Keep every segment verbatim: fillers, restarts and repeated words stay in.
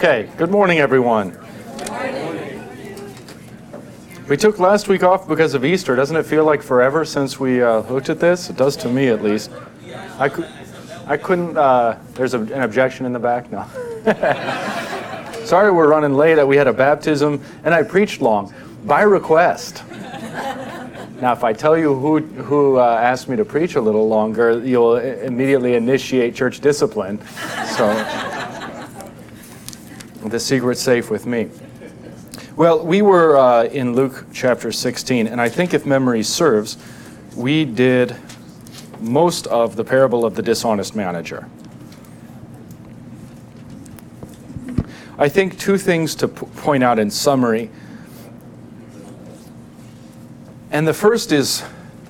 Okay, good morning, everyone. We took last week off because of Easter. Doesn't it feel like forever since we uh, looked at this? It does to me, at least. I, cou- I couldn't, uh, there's a, an objection in the back? No. Sorry we're running late. We had a baptism, and I preached long, by request. Now, if I tell you who, who uh, asked me to preach a little longer, you'll immediately initiate church discipline. So the secret's safe with me. Well, we were uh, in Luke chapter sixteen, and I think if memory serves, we did most of the parable of the dishonest manager. I think two things to p- point out in summary. And the first is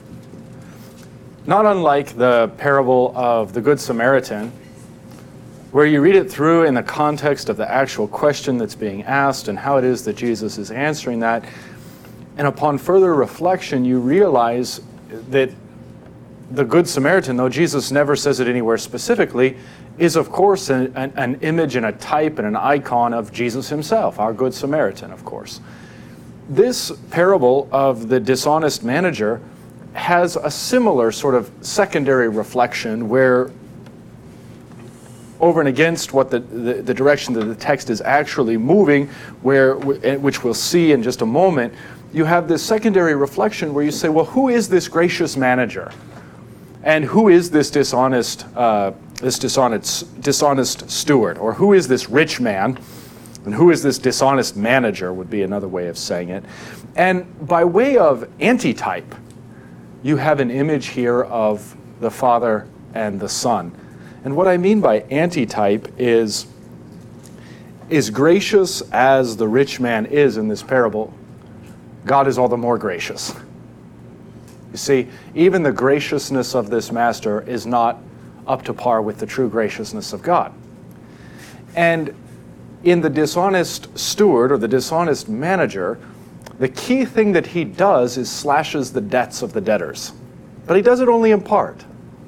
not unlike the parable of the Good Samaritan, where you read it through in the context of the actual question that's being asked and how it is that Jesus is answering that. And upon further reflection, you realize that the Good Samaritan, though Jesus never says it anywhere specifically, is of course an, an, an image and a type and an icon of Jesus himself, our Good Samaritan, of course. This parable of the dishonest manager has a similar sort of secondary reflection where over and against what the, the, the direction that the text is actually moving, where which we'll see in just a moment, you have this secondary reflection where you say, well, who is this gracious manager? And who is this dishonest uh, this dishonest dishonest steward? Or who is this rich man? And who is this dishonest manager would be another way of saying it. And by way of antitype, you have an image here of the Father and the Son. And what I mean by antitype is, as gracious as the rich man is in this parable, God is all the more gracious. You see, even the graciousness of this master is not up to par with the true graciousness of God. And in the dishonest steward or the dishonest manager, the key thing that he does is slashes the debts of the debtors. But he does it only in part.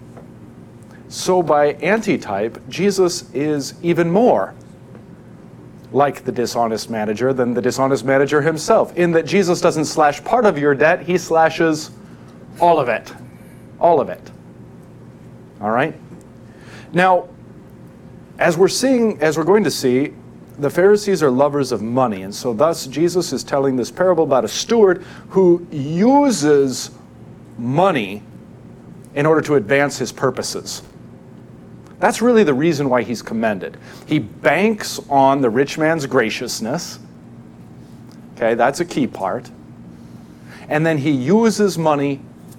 So by antitype, Jesus is even more like the dishonest manager than the dishonest manager himself, in that Jesus doesn't slash part of your debt, he slashes all of it. All of it. All right? Now, as we're seeing, as we're going to see, the Pharisees are lovers of money, and so thus Jesus is telling this parable about a steward who uses money in order to advance his purposes. That's really the reason why he's commended. He banks on the rich man's graciousness. Okay, that's a key part. And then he uses money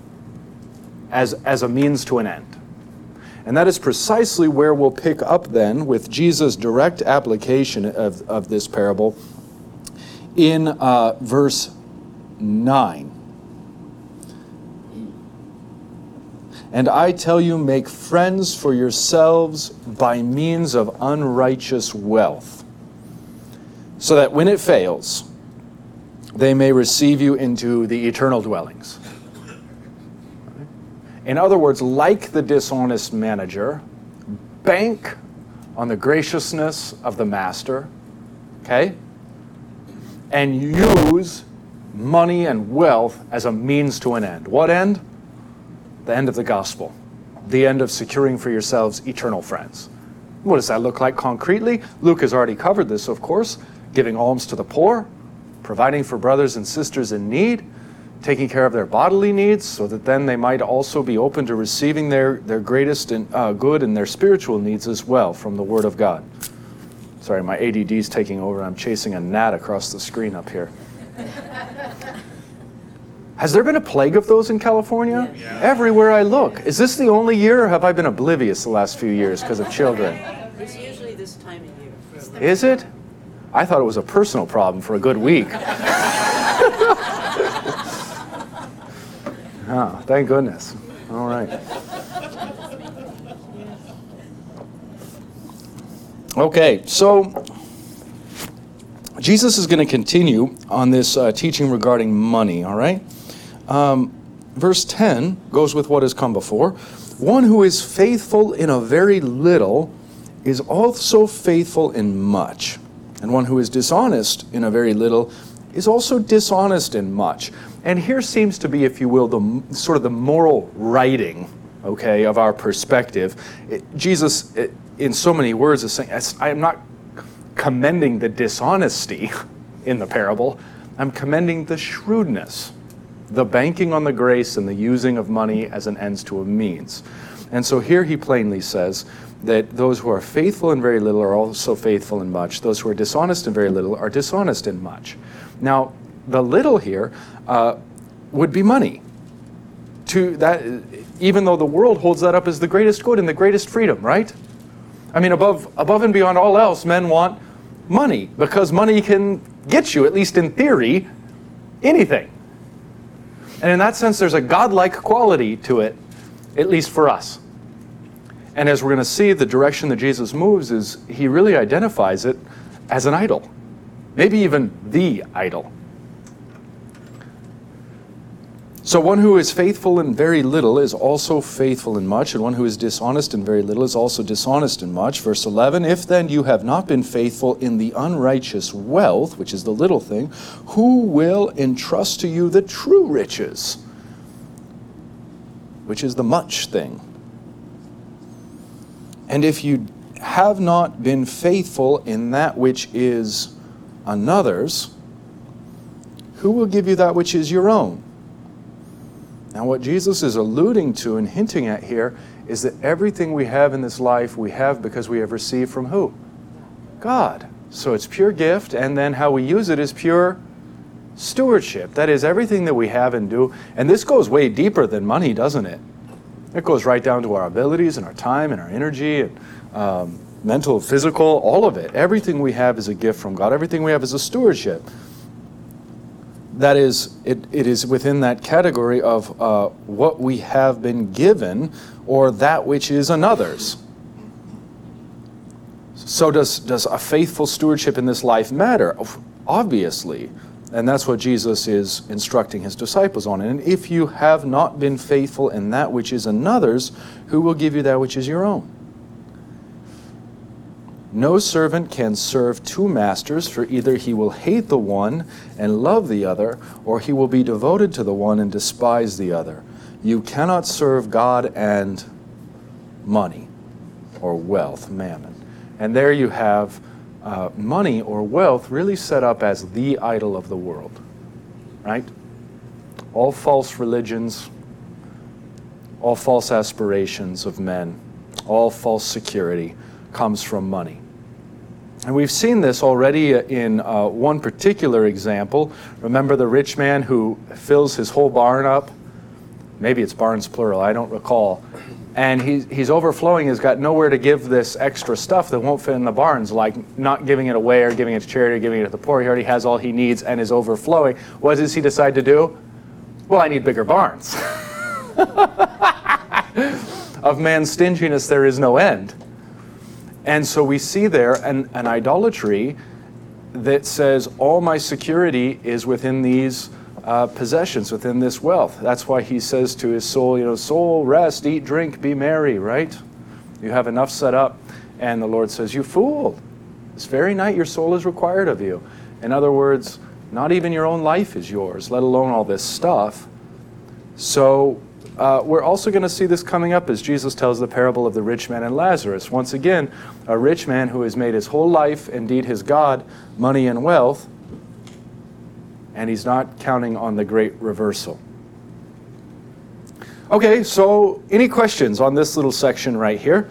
as, as a means to an end. And that is precisely where we'll pick up then with Jesus' direct application of, of this parable in uh, verse nine. And I tell you, make friends for yourselves by means of unrighteous wealth, so that when it fails, they may receive you into the eternal dwellings. In other words, like the dishonest manager, bank on the graciousness of the master, okay? And use money and wealth as a means to an end. What end? The end of the gospel. The end of securing for yourselves eternal friends. What does that look like concretely? Luke has already covered this, of course. Giving alms to the poor, providing for brothers and sisters in need, taking care of their bodily needs, so that then they might also be open to receiving their, their greatest and, uh, good and their spiritual needs as well from the Word of God. Sorry, my A D D's taking over. I'm chasing a gnat across the screen up here. Has there been a plague of those in California? Yeah. Everywhere I look. Is this the only year, or have I been oblivious the last few years because of children? It's usually this time of year. Is it? I thought it was a personal problem for a good week. Oh, thank goodness. All right. Okay, so Jesus is going to continue on this uh, teaching regarding money, all right? Um, verse ten goes with what has come before. One who is faithful in a very little is also faithful in much. And one who is dishonest in a very little is also dishonest in much. And here seems to be, if you will, the sort of the moral writing, okay, of our perspective. It, Jesus, it, in so many words, is saying, I am not commending the dishonesty in the parable. I'm commending the shrewdness, the banking on the grace and the using of money as an ends to a means. And so here he plainly says that those who are faithful in very little are also faithful in much. Those who are dishonest in very little are dishonest in much. Now, the little here uh, would be money. To that, even though the world holds that up as the greatest good and the greatest freedom, right? I mean, above above and beyond all else, men want money because money can get you, at least in theory, anything. And in that sense, there's a godlike quality to it, at least for us. And as we're going to see, the direction that Jesus moves is he really identifies it as an idol, maybe even the idol. So one who is faithful in very little is also faithful in much, and one who is dishonest in very little is also dishonest in much. Verse eleven, if then you have not been faithful in the unrighteous wealth, which is the little thing, who will entrust to you the true riches, which is the much thing? And if you have not been faithful in that which is another's, who will give you that which is your own? Now, what Jesus is alluding to and hinting at here is that everything we have in this life, we have because we have received from who? God. So it's pure gift, and then how we use it is pure stewardship. That is, everything that we have and do. And this goes way deeper than money, doesn't it? It goes right down to our abilities and our time and our energy and um, mental, physical, all of it. Everything we have is a gift from God. Everything we have is a stewardship. That is, it, it is within that category of uh, what we have been given or that which is another's. So does, does a faithful stewardship in this life matter? Obviously. And that's what Jesus is instructing his disciples on. And if you have not been faithful in that which is another's, who will give you that which is your own? No servant can serve two masters, for either he will hate the one and love the other, or he will be devoted to the one and despise the other. You cannot serve God and money, or wealth, mammon. And there you have uh, money or wealth really set up as the idol of the world, right? All false religions, all false aspirations of men, all false security comes from money. And we've seen this already in uh, one particular example. Remember the rich man who fills his whole barn up? Maybe it's barns plural, I don't recall. And he's, he's overflowing, he's got nowhere to give this extra stuff that won't fit in the barns, like not giving it away or giving it to charity or giving it to the poor. He already has all he needs and is overflowing. What does he decide to do? Well, I need bigger barns. Of man's stinginess there is no end. And so we see there an, an idolatry that says all my security is within these uh, possessions, within this wealth. That's why he says to his soul, you know, soul, rest, eat, drink, be merry, right? You have enough set up. And the Lord says, you fool, this very night your soul is required of you. In other words, not even your own life is yours, let alone all this stuff. So Uh, we're also going to see this coming up as Jesus tells the parable of the rich man and Lazarus. Once again, a rich man who has made his whole life, indeed his God, money and wealth, and he's not counting on the great reversal. Okay, so any questions on this little section right here?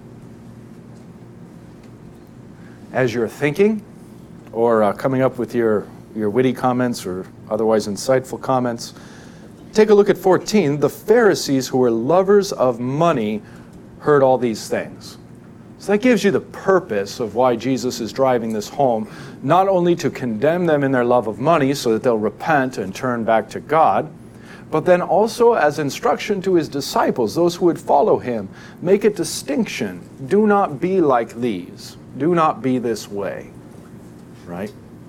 As you're thinking or uh, coming up with your, your witty comments or otherwise insightful comments, take a look at fourteen. The Pharisees, who were lovers of money, heard all these things. So that gives you the purpose of why Jesus is driving this home, not only to condemn them in their love of money so that they'll repent and turn back to God, but then also as instruction to his disciples, those who would follow him. Make a distinction. Do not be like these. Do not be this way. Right?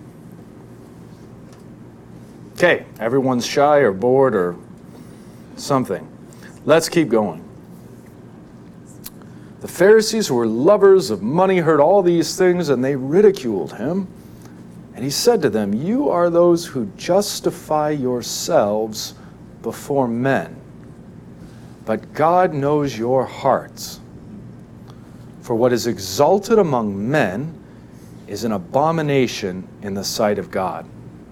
Okay, everyone's shy or bored or something. Let's keep going. The Pharisees, who were lovers of money, heard all these things, and they ridiculed him. And he said to them, "You are those who justify yourselves before men, but God knows your hearts. For what is exalted among men is an abomination in the sight of God."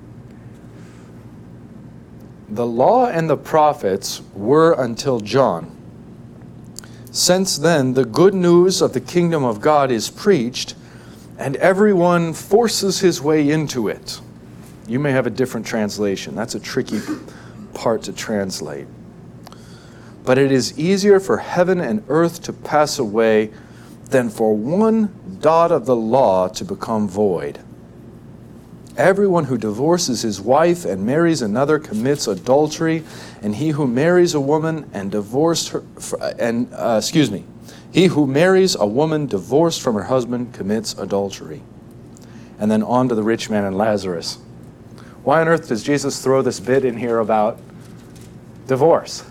The law and the prophets were until John. Since then, the good news of the kingdom of God is preached, and everyone forces his way into it. You may have a different translation. That's a tricky part to translate. But it is easier for heaven and earth to pass away than for one dot of the law to become void. Everyone who divorces his wife and marries another commits adultery, and he who marries a woman and divorced her, and uh, excuse me, he who marries a woman divorced from her husband commits adultery. And then on to the rich man and Lazarus. Why on earth does Jesus throw this bit in here about divorce?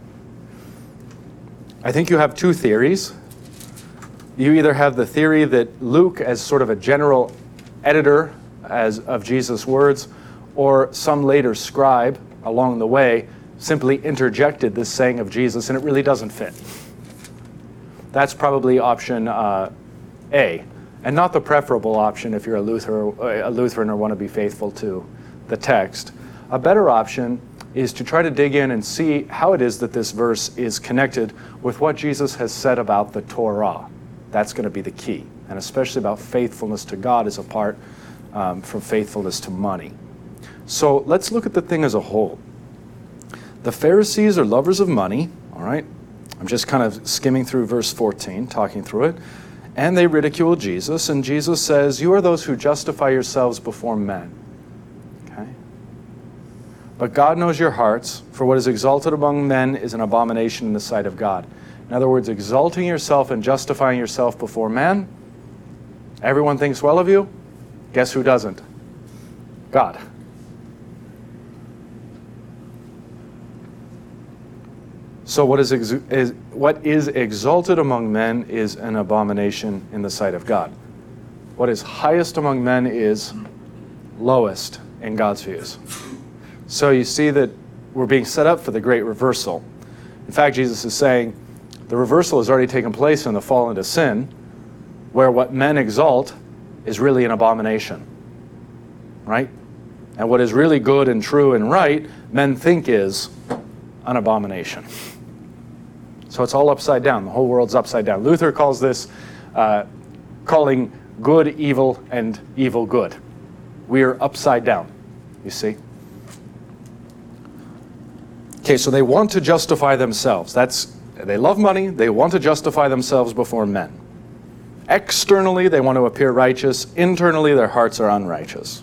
I think you have two theories. You either have the theory that Luke, as sort of a general editor as of Jesus' words, or some later scribe along the way simply interjected this saying of Jesus, and it really doesn't fit. That's probably option uh, A, and not the preferable option if you're a, Luther, a Lutheran or want to be faithful to the text. A better option is to try to dig in and see how it is that this verse is connected with what Jesus has said about the Torah. That's going to be the key, and especially about faithfulness to God as apart um, from faithfulness to money. So let's look at the thing as a whole. The Pharisees are lovers of money, all right? I'm just kind of skimming through verse fourteen, talking through it. And they ridicule Jesus, and Jesus says, "You are those who justify yourselves before men." Okay? "But God knows your hearts, for what is exalted among men is an abomination in the sight of God." In other words, exalting yourself and justifying yourself before men, everyone thinks well of you. Guess who doesn't? God. So what is, ex- is what is exalted among men is an abomination in the sight of God. What is highest among men is lowest in God's views. So you see that we're being set up for the great reversal. In fact, Jesus is saying the reversal has already taken place in the fall into sin, where what men exalt is really an abomination, right? And what is really good and true and right, men think is an abomination. So it's all upside down. The whole world's upside down. Luther calls this uh, calling good evil and evil good. We are upside down, you see. Okay, so they want to justify themselves. That's, they love money. They want to justify themselves before men. Externally, they want to appear righteous. Internally, their hearts are unrighteous.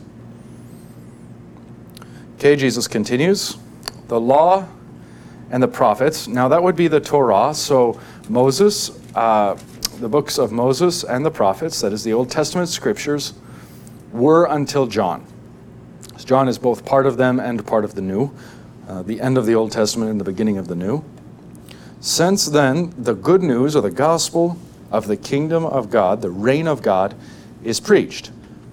Okay, Jesus continues. The law and the prophets. Now, that would be the Torah. So Moses, uh, the books of Moses and the prophets, that is the Old Testament scriptures, were until John. So John is both part of them and part of the New. Uh, the end of the Old Testament and the beginning of the New. Since then, the good news or the gospel of the kingdom of God, the reign of God, is preached.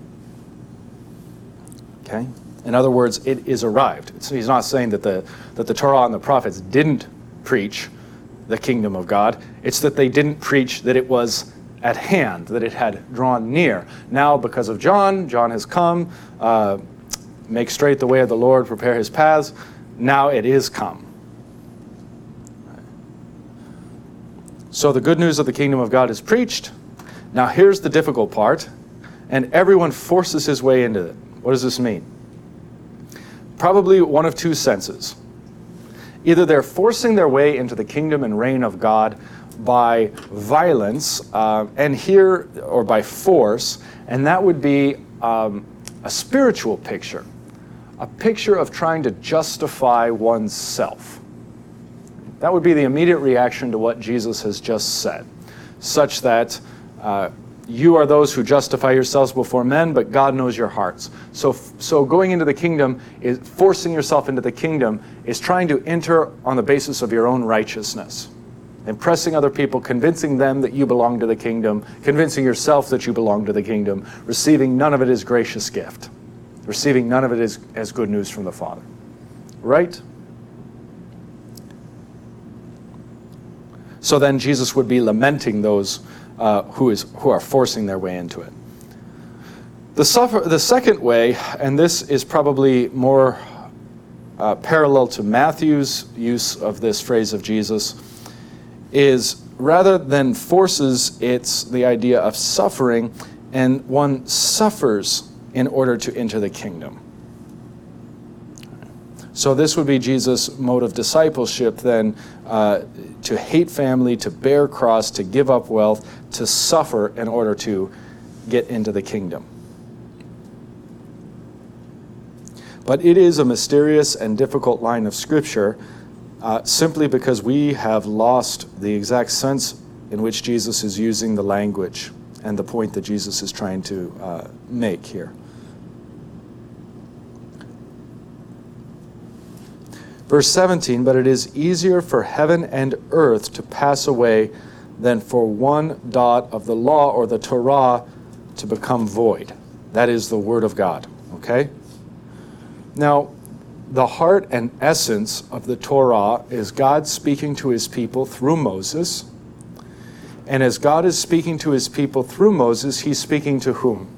Okay? In other words, it is arrived. It's, he's not saying that the, that the Torah and the prophets didn't preach the kingdom of God. It's that they didn't preach that it was at hand, that it had drawn near. Now, because of John, John has come, uh, make straight the way of the Lord, prepare his paths. Now it is come. So the good news of the kingdom of God is preached. Now here's the difficult part. And everyone forces his way into it. What does this mean? Probably one of two senses. Either they're forcing their way into the kingdom and reign of God by violence, uh, and here, or by force, and that would be um, a spiritual picture. A picture of trying to justify oneself. That would be the immediate reaction to what Jesus has just said, such that uh, you are those who justify yourselves before men, but God knows your hearts. So, so going into the kingdom, is forcing yourself into the kingdom, is trying to enter on the basis of your own righteousness. impressing other people, convincing them that you belong to the kingdom, convincing yourself that you belong to the kingdom, receiving none of it as gracious gift, receiving none of it as, as good news from the Father. Right? So then Jesus would be lamenting those uh, who is who are forcing their way into it. The, suffer, the second way, and this is probably more uh, parallel to Matthew's use of this phrase of Jesus, is rather than forces, it's the idea of suffering, and one suffers in order to enter the kingdom. So this would be Jesus' mode of discipleship then, uh, to hate family, to bear cross, to give up wealth, to suffer in order to get into the kingdom. But it is a mysterious and difficult line of Scripture uh, simply because we have lost the exact sense in which Jesus is using the language and the point that Jesus is trying to uh, make here. Verse seventeen, but it is easier for heaven and earth to pass away than for one dot of the law or the Torah to become void. That is the Word of God, okay? Now, the heart and essence of the Torah is God speaking to his people through Moses. And as God is speaking to his people through Moses, he's speaking to whom?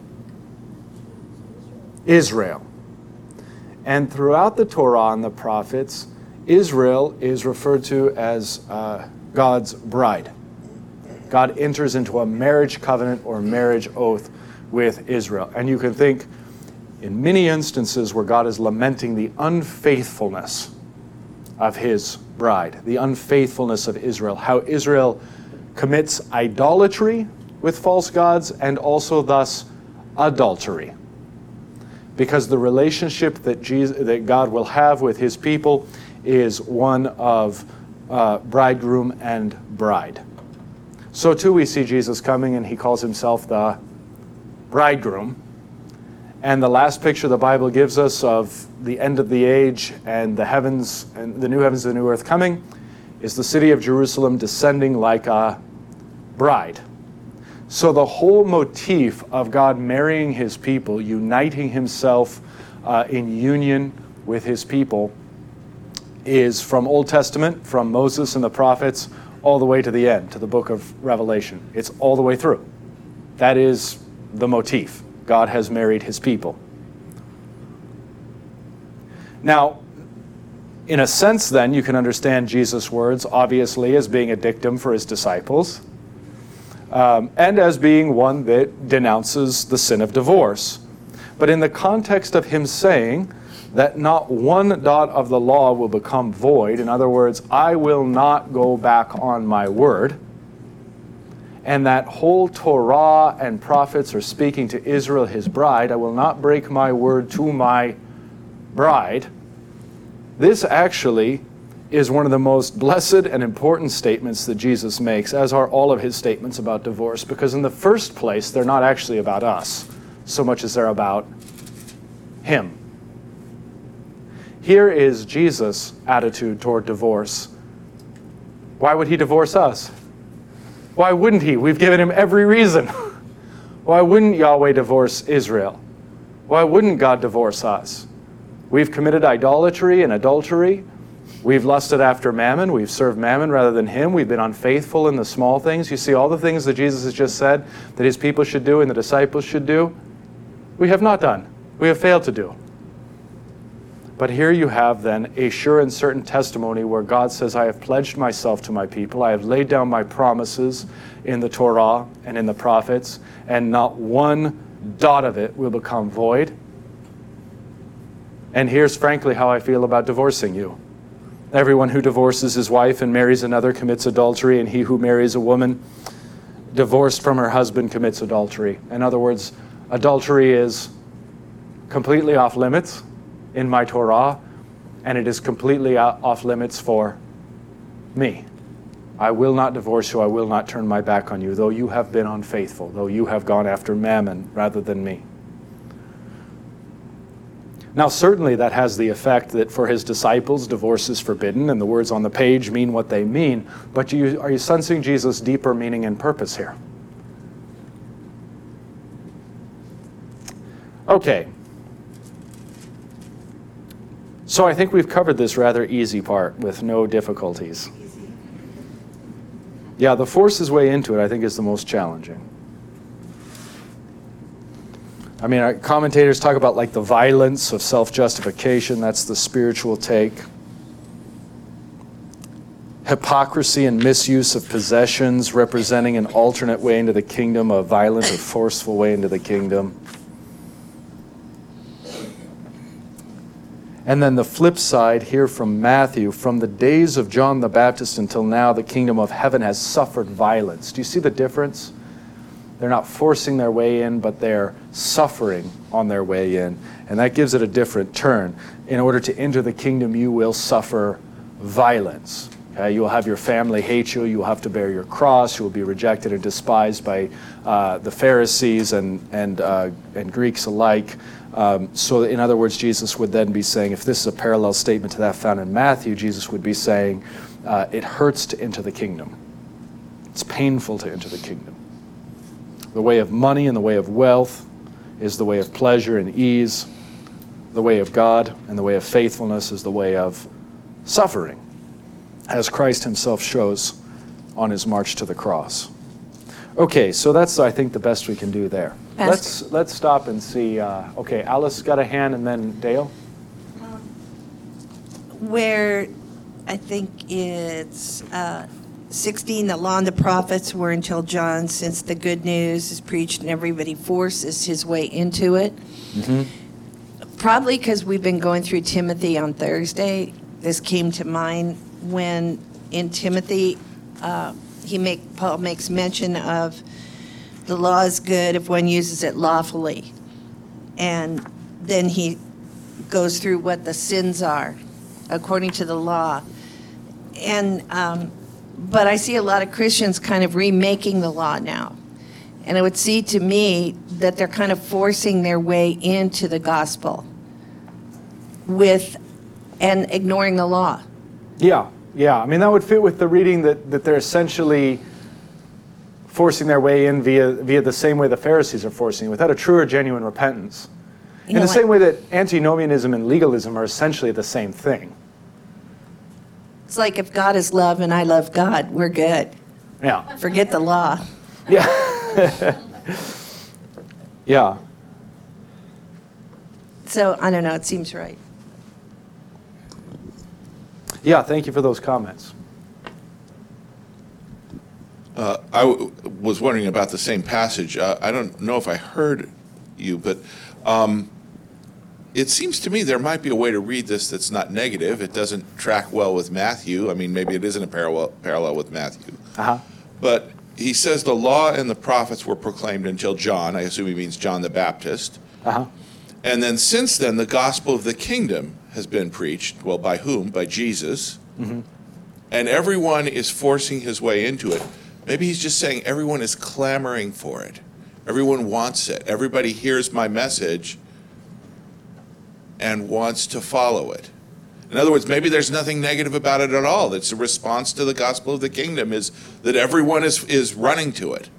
Israel. And throughout the Torah and the prophets, Israel is referred to as uh, God's bride. God enters into a marriage covenant or marriage oath with Israel. And you can think in many instances where God is lamenting the unfaithfulness of his bride, the unfaithfulness of Israel, how Israel commits idolatry with false gods and also thus adultery. Because the relationship that Jesus, that God will have with his people is one of uh, bridegroom and bride. So too we see Jesus coming and he calls himself the bridegroom. And the last picture the Bible gives us of the end of the age and the heavens and the new heavens and the new earth coming is the city of Jerusalem descending like a bride. So the whole motif of God marrying his people, uniting himself uh, in union with his people, is from Old Testament, from Moses and the prophets, all the way to the end, to the book of Revelation. It's all the way through. That is the motif. God has married his people. Now, in a sense then, you can understand Jesus' words, obviously, as being a dictum for his disciples, um, and as being one that denounces the sin of divorce. But in the context of him saying that not one dot of the law will become void, in other words, I will not go back on my word, and that whole Torah and prophets are speaking to Israel, his bride, I will not break my word to my bride. This actually is one of the most blessed and important statements that Jesus makes, as are all of his statements about divorce, because in the first place, they're not actually about us, so much as they're about him. Here is Jesus' attitude toward divorce. Why would he divorce us? Why wouldn't he? We've given him every reason. Why wouldn't Yahweh divorce Israel? Why wouldn't God divorce us? We've committed idolatry and adultery. We've lusted after mammon. We've served mammon rather than him. We've been unfaithful in the small things. You see, all the things that Jesus has just said that his people should do and the disciples should do, we have not done. We have failed to do. But here you have then a sure and certain testimony where God says, I have pledged myself to my people. I have laid down my promises in the Torah and in the prophets, and not one dot of it will become void. And here's frankly how I feel about divorcing you. Everyone who divorces his wife and marries another commits adultery, and he who marries a woman divorced from her husband commits adultery. In other words, adultery is completely off limits in my Torah, and it is completely off limits for me. I will not divorce you. I will not turn my back on you, though you have been unfaithful, though you have gone after mammon rather than me. Now, certainly that has the effect that for his disciples, divorce is forbidden, and the words on the page mean what they mean. But you, are you sensing Jesus' deeper meaning and purpose here? Okay. So I think we've covered this rather easy part with no difficulties. Yeah, the force his way into it, I think, is the most challenging. I mean, our commentators talk about like the violence of self-justification. That's the spiritual take. Hypocrisy and misuse of possessions, representing an alternate way into the kingdom, a violent or forceful way into the kingdom. And then the flip side here from Matthew, from the days of John the Baptist until now, the kingdom of heaven has suffered violence. Do you see the difference? They're not forcing their way in, but they're suffering on their way in. And that gives it a different turn. In order to enter the kingdom, you will suffer violence. Okay? You will have your family hate you. You will have to bear your cross. You will be rejected and despised by uh, the Pharisees and, and, uh, and Greeks alike. Um, so in other words, Jesus would then be saying, if this is a parallel statement to that found in Matthew, Jesus would be saying, uh, it hurts to enter the kingdom. It's painful to enter the kingdom. The way of money and the way of wealth is the way of pleasure and ease. The way of God and the way of faithfulness is the way of suffering, as Christ himself shows on his march to the cross. Okay, so that's, I think, the best we can do there. Pastor. Let's let's stop and see. Uh, okay, Alice got a hand, and then Dale. Um, where I think it's uh, sixteen, the law and the prophets were until John, since the good news is preached and everybody forces his way into it. Mm-hmm. Probably because we've been going through Timothy on Thursday, this came to mind when in Timothy, uh, he make Paul makes mention of the law is good if one uses it lawfully. And then he goes through what the sins are according to the law. And um, but I see a lot of Christians kind of remaking the law now. And it would seem to me that they're kind of forcing their way into the gospel with and ignoring the law. Yeah, yeah. I mean, that would fit with the reading that, that they're essentially forcing their way in via via the same way the Pharisees are forcing, without a true or genuine repentance. You in know, the like- same way that antinomianism and legalism are essentially the same thing. It's like if God is love and I love God, we're good. Yeah. Forget the law. Yeah. Yeah. So I don't know, it seems right. Yeah, thank you for those comments. Uh, I w- was wondering about the same passage. Uh, I don't know if I heard you, but um, it seems to me there might be a way to read this that's not negative. It doesn't track well with Matthew. I mean, maybe it isn't a parallel, parallel with Matthew. Uh-huh. But he says the law and the prophets were proclaimed until John. I assume he means John the Baptist. Uh-huh. And then since then, the gospel of the kingdom has been preached. Well, by whom? By Jesus. Mm-hmm. And everyone is forcing his way into it. Maybe he's just saying everyone is clamoring for it. Everyone wants it. Everybody hears my message and wants to follow it. In other words, maybe there's nothing negative about it at all. It's a response to the gospel of the kingdom is that everyone is, is running to it.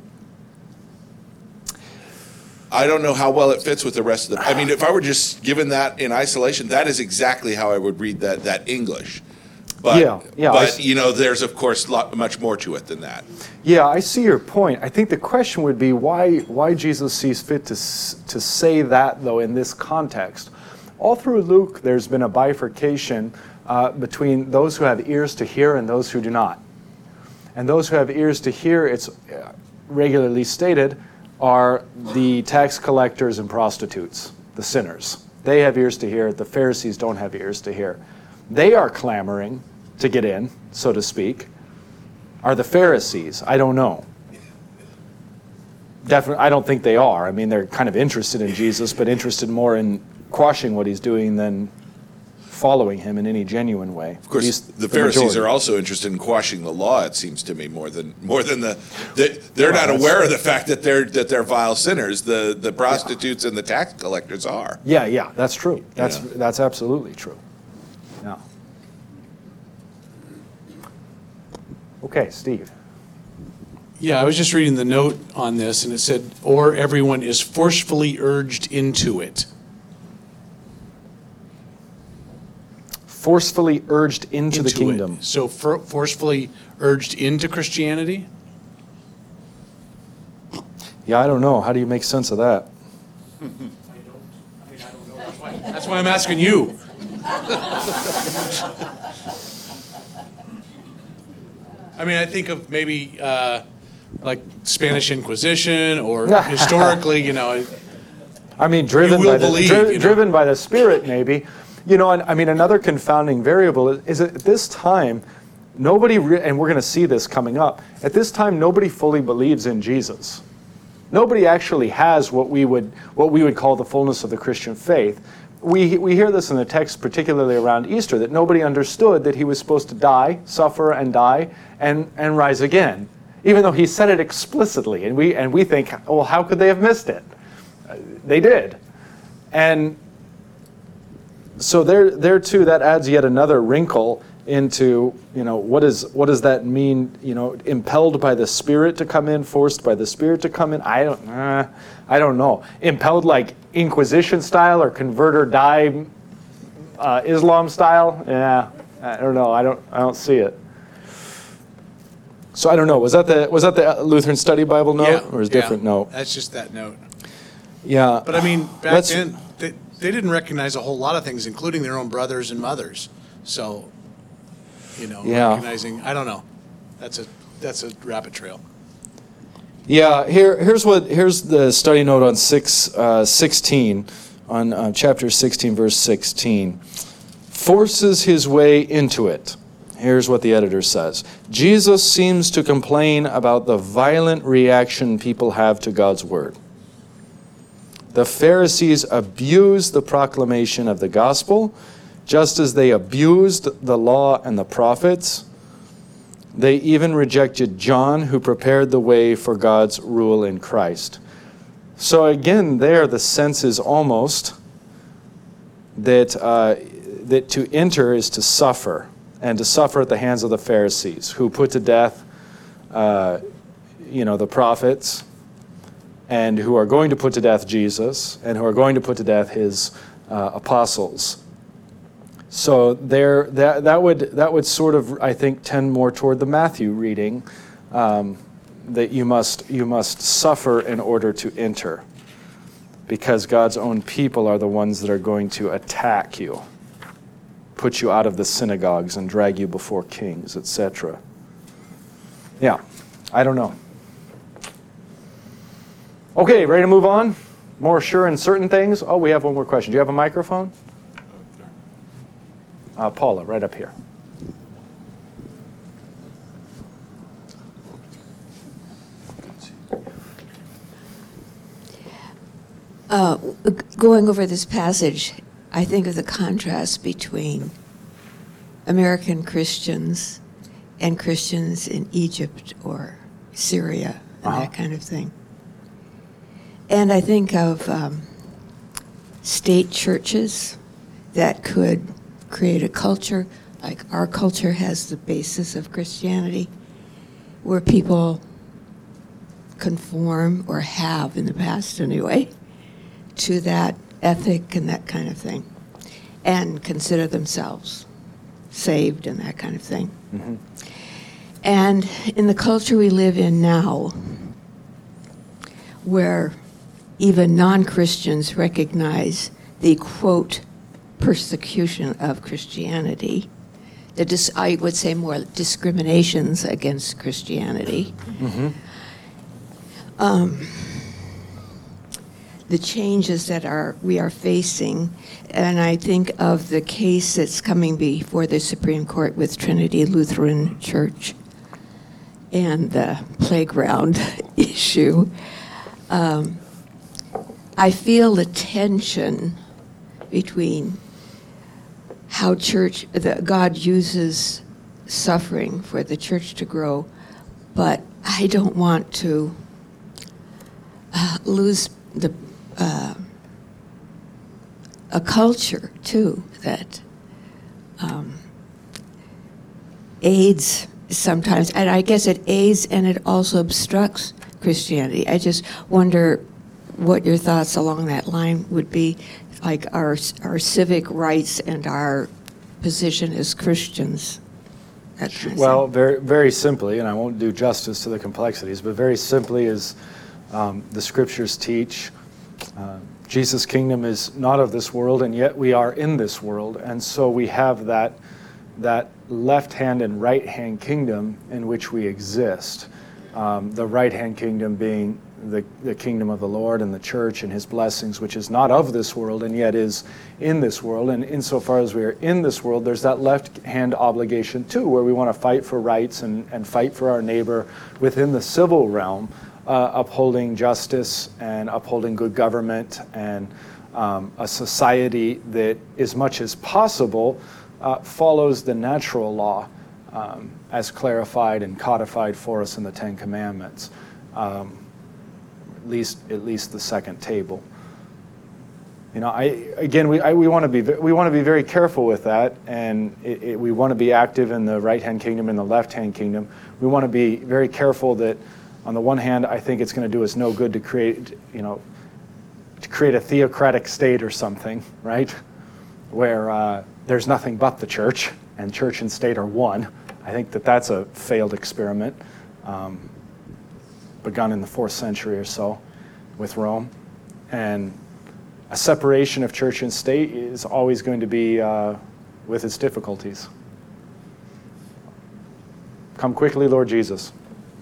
I don't know how well it fits with the rest of the... I mean, if I were just given that in isolation, that is exactly how I would read that, that English. But, Yeah, yeah, I but s- you know, there's, of course, lot, much more to it than that. Yeah, I see your point. I think the question would be why why Jesus sees fit to s- to say that, though, in this context. All through Luke, there's been a bifurcation uh, between those who have ears to hear and those who do not. And those who have ears to hear, it's uh, regularly stated, are the tax collectors and prostitutes, the sinners. They have ears to hear. The Pharisees don't have ears to hear. They are clamoring to get in, so to speak. Are the Pharisees? I don't know. Definitely, I don't think they are. I mean, they're kind of interested in Jesus, but interested more in quashing what he's doing than following him in any genuine way. Of course, the Pharisees are also interested in quashing the law, it seems to me, more than more than the, they, they're Well, not that's- aware of the fact that they're that they're vile sinners. The the prostitutes and the tax collectors are. Yeah, yeah, that's true. That's Yeah. that's absolutely true. Yeah. Okay, Steve. Yeah, I was just reading the note on this, and it said, or everyone is forcefully urged into it. Forcefully urged into, the Into it. kingdom. So for, forcefully urged into Christianity? Yeah, I don't know. How do you make sense of that? That's why I'm asking you. I mean, I think of maybe uh, like Spanish Inquisition, or historically, you know, I mean, driven will by the believe, dri- you know. driven by the Spirit, maybe. You know, and I mean, another confounding variable is, is at this time, nobody, re- and we're going to see this coming up. At this time, nobody fully believes in Jesus. Nobody actually has what we would what we would call the fullness of the Christian faith. We we hear this in the text, particularly around Easter, that nobody understood that he was supposed to die, suffer, and die, and and rise again, even though he said it explicitly. And we and we think, well, how could they have missed it? Uh, they did, and so there there too, that adds yet another wrinkle into, you know, what is what does that mean? You know, impelled by the Spirit to come in, forced by the Spirit to come in. I don't, uh, I don't know. Impelled like Inquisition style or convert or die, uh, Islam style. Yeah, I don't know. I don't, I don't see it. So I don't know. Was that the was that the Lutheran Study Bible note, yeah, or is it yeah, different note? That's just that note. Yeah. But I mean, back Let's- then, they, they didn't recognize a whole lot of things, including their own brothers and mothers. So, you know, Yeah. recognizing, I don't know. That's a that's a rabbit trail. Yeah, here, here's what here's the study note on six uh, sixteen, on uh, chapter sixteen, verse sixteen. Forces his way into it. Here's what the editor says. Jesus seems to complain about the violent reaction people have to God's word. The Pharisees abused the proclamation of the gospel, just as they abused the law and the prophets. They even rejected John, who prepared the way for God's rule in Christ. So again, there the sense is almost that uh, that to enter is to suffer, and to suffer at the hands of the Pharisees, who put to death, uh, you know, the prophets, and who are going to put to death Jesus, and who are going to put to death his uh, apostles. So there, that that would that would sort of, I think, tend more toward the Matthew reading, um, that you must you must suffer in order to enter, because God's own people are the ones that are going to attack you, put you out of the synagogues and drag you before kings, et cetera. Yeah, I don't know. Okay, ready to move on? More sure in certain things? Oh, we have one more question. Do you have a microphone? Uh, Paula, right up here. Uh, going over this passage, I think of the contrast between American Christians and Christians in Egypt or Syria and Uh-huh. that kind of thing. And I think of um, state churches that could create a culture, like our culture has the basis of Christianity, where people conform, or have in the past anyway, to that ethic and that kind of thing, and consider themselves saved and that kind of thing. Mm-hmm. And in the culture we live in now, where even non-Christians recognize the, quote, persecution of Christianity, the dis- I would say more discriminations against Christianity, Mm-hmm. um, the changes that are we are facing, and I think of the case that's coming before the Supreme Court with Trinity Lutheran Church and the playground issue. Um, I feel the tension between how church, that God uses suffering for the church to grow, but I don't want to uh, lose the uh, a culture too that um, aids sometimes, and I guess it aids and it also obstructs Christianity. I just wonder what your thoughts along that line would be, like our our civic rights and our position as Christians. That kind of Well, thing. very, very simply, and I won't do justice to the complexities, but very simply as um, the scriptures teach, uh, Jesus' kingdom is not of this world, and yet we are in this world. And so we have that, that left-hand and right-hand kingdom in which we exist. Um, the right-hand kingdom being the, the kingdom of the Lord and the church and his blessings, which is not of this world and yet is in this world. And insofar as we are in this world, there's that left-hand obligation too, where we want to fight for rights and, and fight for our neighbor within the civil realm, uh, upholding justice and upholding good government and um, a society that, as much as possible, uh, follows the natural law um, as clarified and codified for us in the Ten Commandments. Um, at least at least the second table. You know, I again we I, we want to be we want to be very careful with that, and it, it, we want to be active in the right-hand kingdom and the left-hand kingdom. We want to be very careful that, on the one hand, I think it's going to do us no good to create you know to create a theocratic state or something, right, where uh, there's nothing but the church and church and state are one. I think that that's a failed experiment. Um, begun in the fourth century or so with Rome. And a separation of church and state is always going to be uh, with its difficulties. Come quickly, Lord Jesus.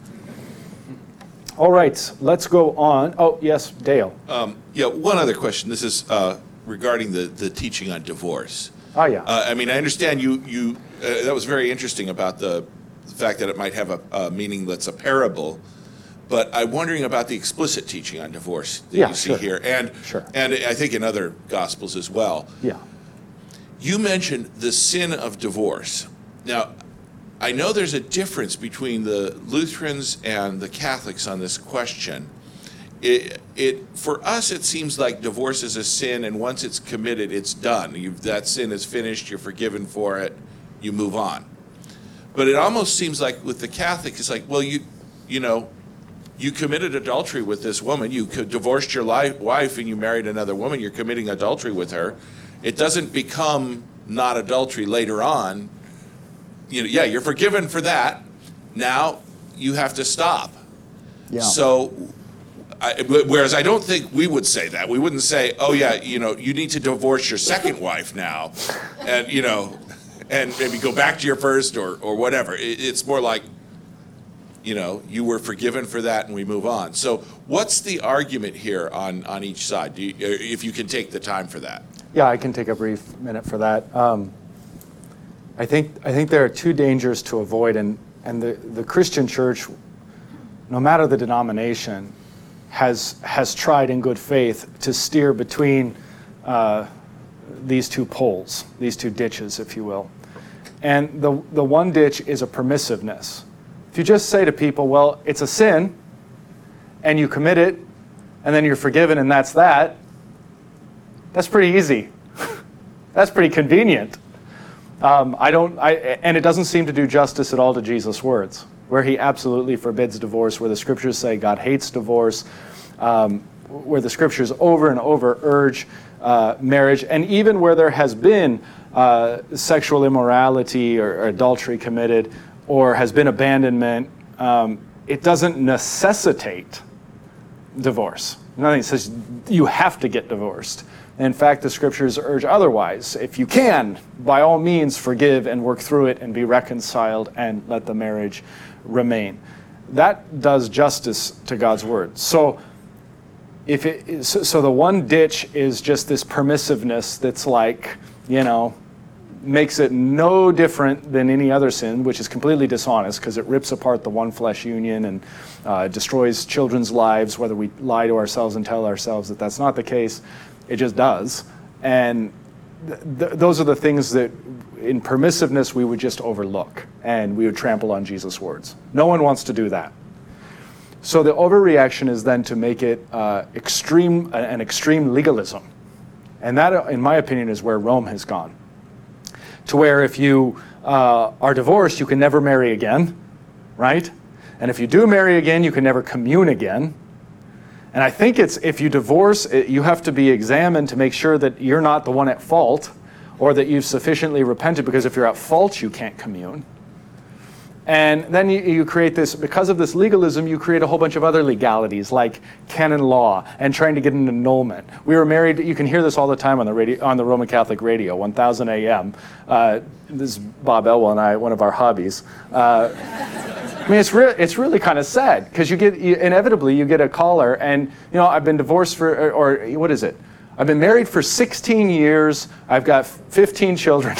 All right, let's go on. Oh, yes, Dale. Um, yeah, one other question. This is uh, regarding the, the teaching on divorce. Oh, yeah. Uh, I mean, I understand you, you uh, that was very interesting about the, the fact that it might have a, a meaning that's a parable. But I'm wondering about the explicit teaching on divorce that Yeah, you see sure. here, and Sure. and I think in other gospels as well. Yeah. You mentioned the sin of divorce. Now, I know there's a difference between the Lutherans and the Catholics on this question. It, it for us, it seems like divorce is a sin, and once it's committed, it's done. You've, that sin is finished. You're forgiven for it. You move on. But it almost seems like with the Catholic, it's like, well, you, you know. You committed adultery with this woman. You divorced your li- wife and you married another woman. You're committing adultery with her. It doesn't become not adultery later on. You know, yeah, you're forgiven for that. Now you have to stop. Yeah. So, I, whereas I don't think we would say that. We wouldn't say, oh yeah, you know, you need to divorce your second wife now, and you know, and maybe go back to your first or or whatever. It, it's more like, you know, you were forgiven for that and we move on. So what's the argument here on, on each side, Do you, if you can take the time for that? Yeah, I can take a brief minute for that. Um, I think I think there are two dangers to avoid, and, and the, the Christian church, no matter the denomination, has has tried in good faith to steer between uh, these two poles, these two ditches, if you will. And the the one ditch is a permissiveness. If you just say to people, well, it's a sin, and you commit it, and then you're forgiven, and that's that, that's pretty easy. That's pretty convenient. Um, I don't, I, and it doesn't seem to do justice at all to Jesus' words, where he absolutely forbids divorce, where the scriptures say God hates divorce, um, where the scriptures over and over urge uh, marriage, and even where there has been uh, sexual immorality or, or adultery committed, or has been abandonment, um, it doesn't necessitate divorce. Nothing says you have to get divorced. In fact, the scriptures urge otherwise. If you can, by all means, forgive and work through it and be reconciled and let the marriage remain. That does justice to God's word. So, if it, so, so the one ditch is just this permissiveness that's like, you know, makes it no different than any other sin, which is completely dishonest because it rips apart the one flesh union and uh, destroys children's lives, whether we lie to ourselves and tell ourselves that that's not the case. It just does. And th- th- those are the things that in permissiveness we would just overlook, and we would trample on Jesus' words. No one wants to do that. So the overreaction is then to make it uh, extreme, an extreme legalism. And that, in my opinion, is where Rome has gone. To where if you uh, are divorced, you can never marry again, right? And if you do marry again, you can never commune again. And I think it's, if you divorce, it, you have to be examined to make sure that you're not the one at fault, or that you've sufficiently repented, because if you're at fault, you can't commune. And then you, you create this, because of this legalism, you create a whole bunch of other legalities, like canon law and trying to get an annulment. We were married, you can hear this all the time on the radio, on the Roman Catholic radio, one thousand A M. Uh, this is Bob Elwell and I, one of our hobbies. Uh, I mean, it's, re- it's really kind of sad, because you get, you, inevitably, you get a caller, and, you know, I've been divorced for, or, or what is it? I've been married for sixteen years, I've got fifteen children,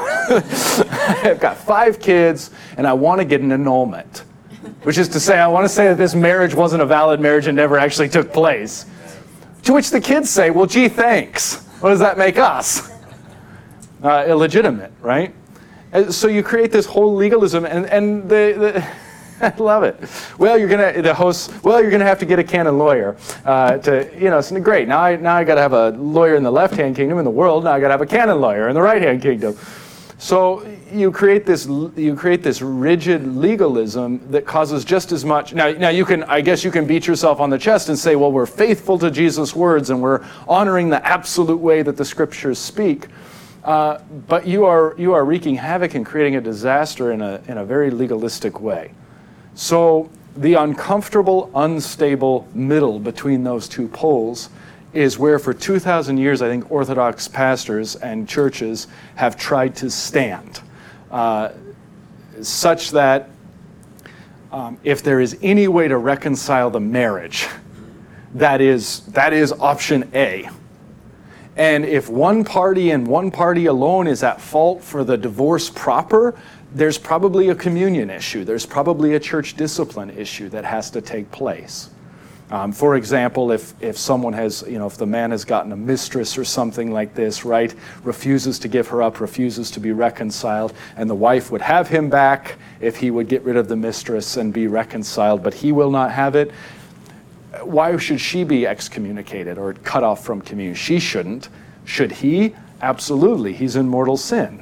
I've got five kids, and I want to get an annulment. Which is to say, I want to say that this marriage wasn't a valid marriage and never actually took place. To which the kids say, well, gee, thanks. What does that make us? Uh, illegitimate, right? And so you create this whole legalism, and, and the... the I love it. Well, you're gonna the host. Well, you're gonna have to get a canon lawyer uh, to, you know. It's great. Now I now I got to have a lawyer in the left-hand kingdom in the world. Now I got to have a canon lawyer in the right-hand kingdom. So you create this you create this rigid legalism that causes just as much. Now now you can I guess you can beat yourself on the chest and say, well, we're faithful to Jesus' words and we're honoring the absolute way that the Scriptures speak. Uh, but you are you are wreaking havoc and creating a disaster in a in a very legalistic way. So the uncomfortable, unstable middle between those two poles is where for two thousand years I think Orthodox pastors and churches have tried to stand, uh, such that um, if there is any way to reconcile the marriage, that is, that is option A. And if one party and one party alone is at fault for the divorce proper, there's probably a communion issue. There's probably a church discipline issue that has to take place. Um, for example, if, if someone has, you know, if the man has gotten a mistress or something like this, right, refuses to give her up, refuses to be reconciled, and the wife would have him back if he would get rid of the mistress and be reconciled, but he will not have it, why should she be excommunicated or cut off from communion? She shouldn't. Should he? Absolutely. He's in mortal sin.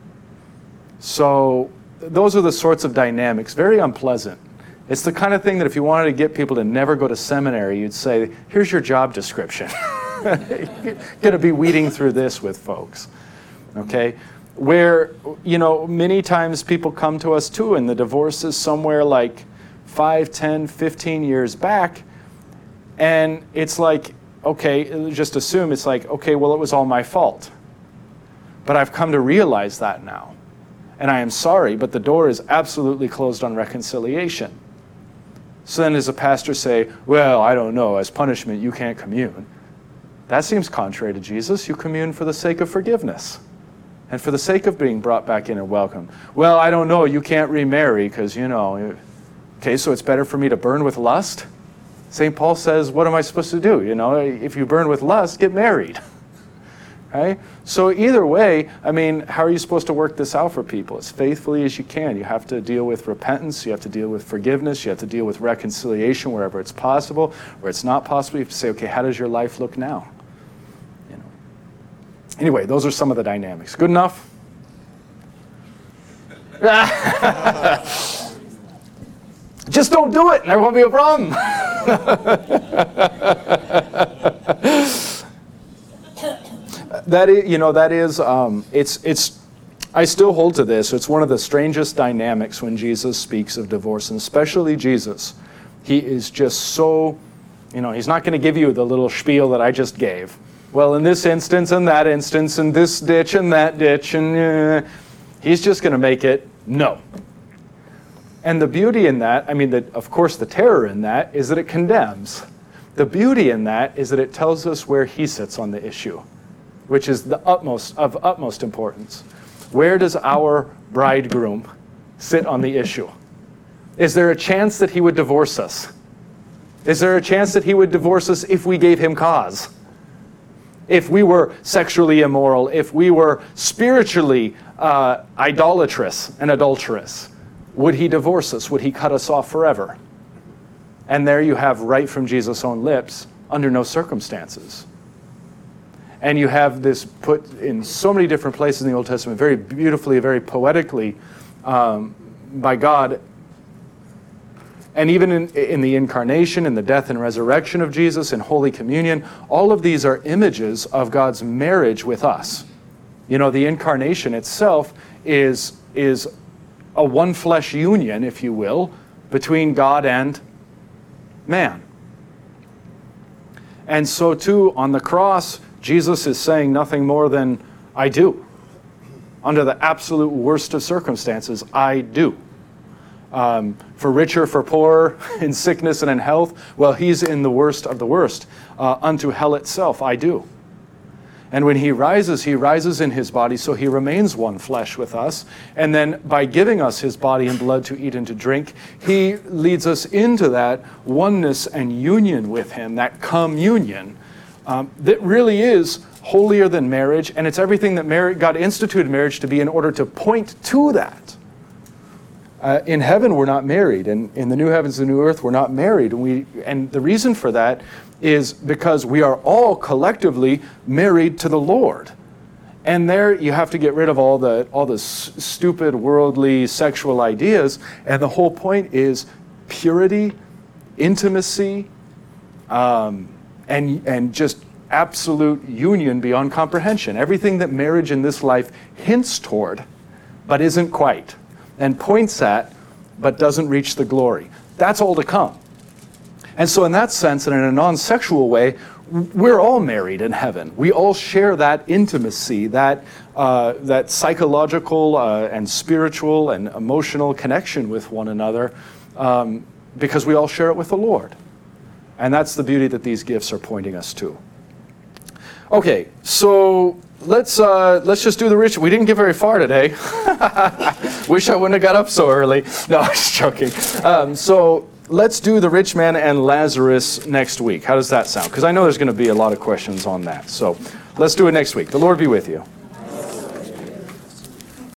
So those are the sorts of dynamics, very unpleasant. It's the kind of thing that if you wanted to get people to never go to seminary, you'd say, here's your job description. You're going to be weeding through this with folks, okay? Where, you know, many times people come to us too, and the divorce is somewhere like five, ten, fifteen years back, and it's like, okay, just assume it's like, okay, well, it was all my fault. But I've come to realize that now. And I am sorry, but the door is absolutely closed on reconciliation. So then does a pastor say, well, I don't know, as punishment, you can't commune. That seems contrary to Jesus. You commune for the sake of forgiveness and for the sake of being brought back in and welcomed. Well, I don't know, you can't remarry because, you know, okay, so it's better for me to burn with lust? Saint Paul says, what am I supposed to do? You know, if you burn with lust, get married. Right? So either way, I mean, how are you supposed to work this out for people? As faithfully as you can. You have to deal with repentance. You have to deal with forgiveness. You have to deal with reconciliation wherever it's possible. Where it's not possible, you have to say, okay, how does your life look now? You know. Anyway, those are some of the dynamics. Good enough? Just don't do it, and there won't be a problem. That is, you know, that is, um, it's, it's, I still hold to this. It's one of the strangest dynamics when Jesus speaks of divorce, and especially Jesus. He is just so, you know, he's not going to give you the little spiel that I just gave. Well, in this instance and that instance and this ditch and that ditch, and uh, he's just going to make it no. And the beauty in that, I mean, the, of course, the terror in that is that it condemns. The beauty in that is that it tells us where he sits on the issue, which is the utmost of utmost importance. Where does our bridegroom sit on the issue? Is there a chance that he would divorce us? Is there a chance that he would divorce us if we gave him cause? If we were sexually immoral, if we were spiritually uh, idolatrous and adulterous, would he divorce us? Would he cut us off forever? And there you have right from Jesus' own lips, under no circumstances. And you have this put in so many different places in the Old Testament, very beautifully, very poetically um, by God. And even in, in the incarnation, in the death and resurrection of Jesus, in Holy Communion, all of these are images of God's marriage with us. You know, the incarnation itself is, is a one-flesh union, if you will, between God and man. And so too, on the cross, Jesus is saying nothing more than, I do. Under the absolute worst of circumstances, I do. Um, for richer, for poorer, in sickness and in health, well, he's in the worst of the worst. Uh, unto hell itself, I do. And when he rises, he rises in his body, so he remains one flesh with us. And then by giving us his body and blood to eat and to drink, he leads us into that oneness and union with him, that communion, um, that really is holier than marriage. And it's everything that marriage, God instituted marriage to be in order to point to that. Uh, in heaven, we're not married, and in the new heavens and new earth, we're not married. And, we, and the reason for that is because we are all collectively married to the Lord. And there you have to get rid of all the, all the s- stupid, worldly, sexual ideas. And the whole point is purity, intimacy, um, and, and just absolute union beyond comprehension. Everything that marriage in this life hints toward, but isn't quite, and points at, but doesn't reach the glory. That's all to come. And so in that sense, and in a non-sexual way, we're all married in heaven. We all share that intimacy, that, uh, that psychological uh, and spiritual and emotional connection with one another, um, because we all share it with the Lord. And that's the beauty that these gifts are pointing us to. Okay, so let's uh, let's just do the ritual. We didn't get very far today. Wish I wouldn't have got up so early. No, I was joking. Um, so let's do the rich man and Lazarus next week. How does that sound? Because I know there's going to be a lot of questions on that. So let's do it next week. The Lord be with you.